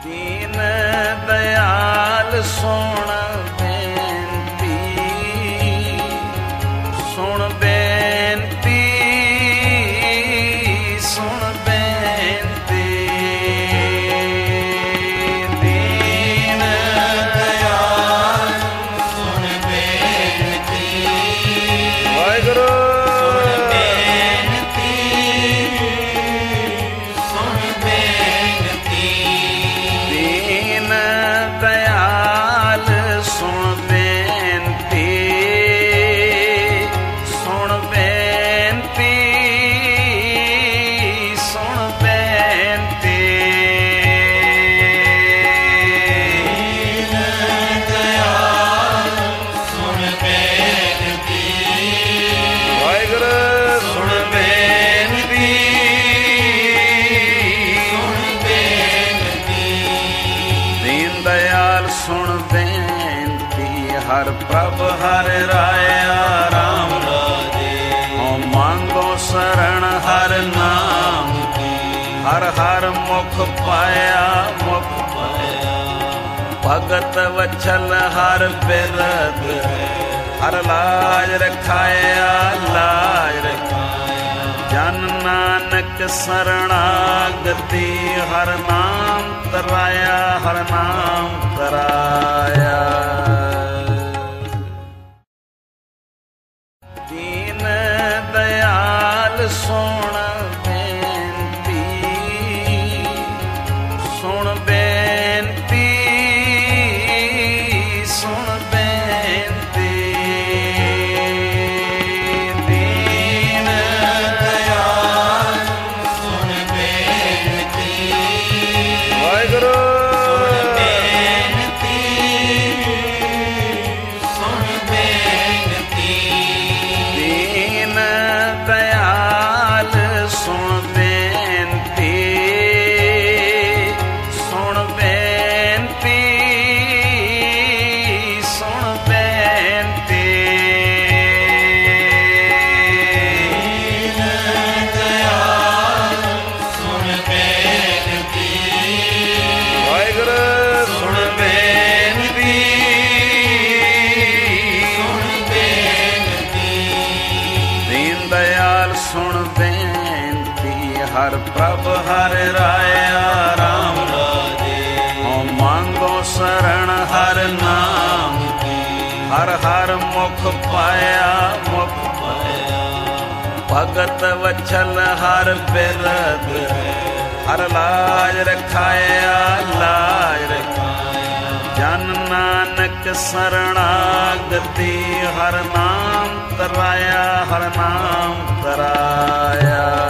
ਦੀਨ ਦਇਆਲ ਸੁਣ ਬੇਨਤੀ, ਸੁਣ ਬੇਨਤੀ, ਸੁਣ ਬੇਨਤੀ। ਦੀਨ ਦਇਆਲ ਸੁਣ ਬੇਨਤੀ, ਵਾਹਿਗੁਰੂ ਹਰ ਪ੍ਰਭ ਹਰ ਰਾਇਆ ਰਾਮ ਰਾਜੇ, ਹਉ ਮੰਗੋ ਸਰਣ ਹਰ ਨਾਮ ਕੀ, ਹਰ ਹਰ ਮੁਖ ਪਾਇਆ ਮੁਖ ਪਾਇਆ। ਭਗਤ ਵਛਲ ਹਰ ਬਿਰਦ, ਹਰ ਲਾਜ ਰਖਾਇਆ ਲਾਜ ਰਖਾਇਆ। ਜਨ ਨਾਨਕ ਸਰਣਾਗਤੀ, ਹਰ ਨਾਮ ਤਰਾਇਆ ਹਰ ਨਾਮ ਤਰਾਇਆ। ਦੀਨ ਦਇਆਲ ਸੁਣ ਬੇਨਤੀ, ਸੁਣ ਬੇਨਤੀ, ਸੁਣ ਬੇਨਤੀ। ਦੀਨ ਦਇਆਲ ਸੁਣ ਬੇਨਤੀ, ਵਾਹਿਗੁਰੂ ਹਰ ਪ੍ਰਭ ਹਰ ਰਾਇਆ ਰਾਮ ਰਾਜੇ, ਹਉ ਮੰਗੋ ਸਰਣ ਹਰ ਨਾਮ ਕੀ, ਹਰ ਹਰ ਮੁਖ ਪਾਇਆ ਮੁਖ ਪਾਇਆ। ਭਗਤ ਵਛਲ ਹਰ ਬਿਰਦ, ਹਰ ਲਾਜ ਰਖਾਇਆ ਲਾਜ ਰਖਾਇਆ। ਜਨ ਨਾਨਕ ਸਰਣਾਗਤੀ, ਹਰ ਨਾਮ ਤਰਾਇਆ ਹਰ ਨਾਮ ਤਰਾਇਆ।